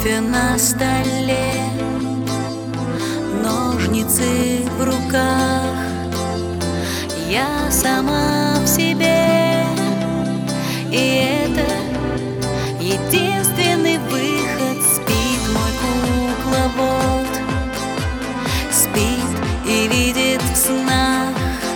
кофе на столе, ножницы в руках. Я сама в себе, и это единственный выход. Спит мой кукловод, спит и видит в снах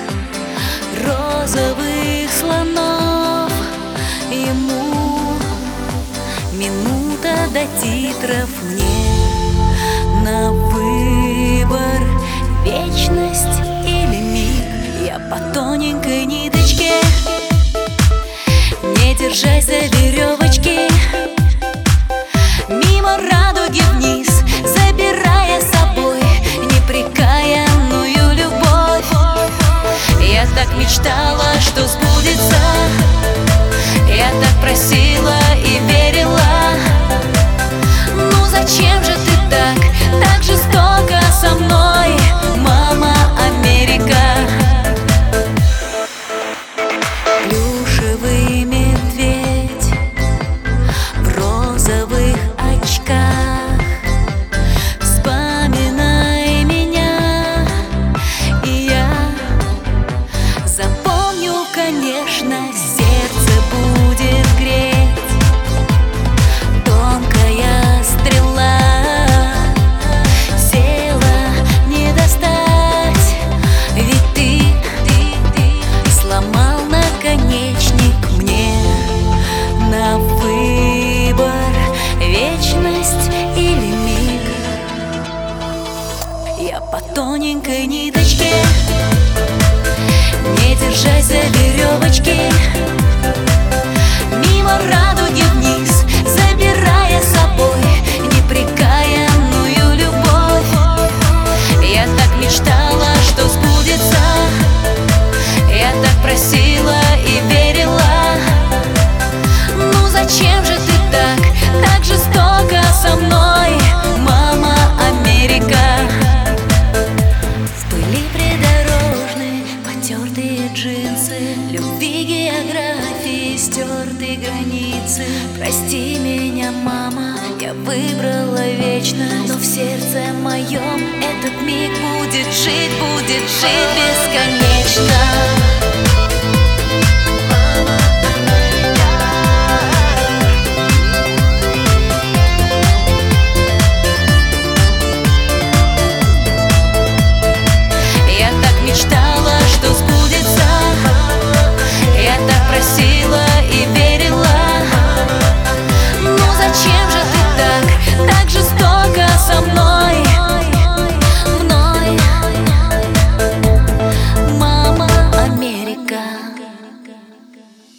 розовых слонов. Ему минута до титров, мне на выбор вечность или миг. Я по тоненькой ниточке, не держась за веревочки, мимо радуги вниз, забирая с собой непрекаянную любовь. Я так мечтала, что сбудется, я так просила и верила. Ну зачем же ты так жестоко со мной, мама Америка? Плюшевый медведь в розовых очках, вспоминай меня, и я запомню, конечно, сердце будет греть. Тонкая стрела села не достать, ведь ты сломал наконечник. Мне на выбор вечность или миг. Я по тоненькой ниточке, не держась за веревочки, мимо радуги вниз, забирая с собой непрекаянную любовь. Я так мечтала, что сбудется, я так просила и верила. Ну зачем же ты так жестоко со мной, мама Америка? В пыли придорожной потертые джинсы, любви географии стертые границы. Прости меня, мама, я выбрала вечно, но в сердце моем этот миг будет жить бесконечно.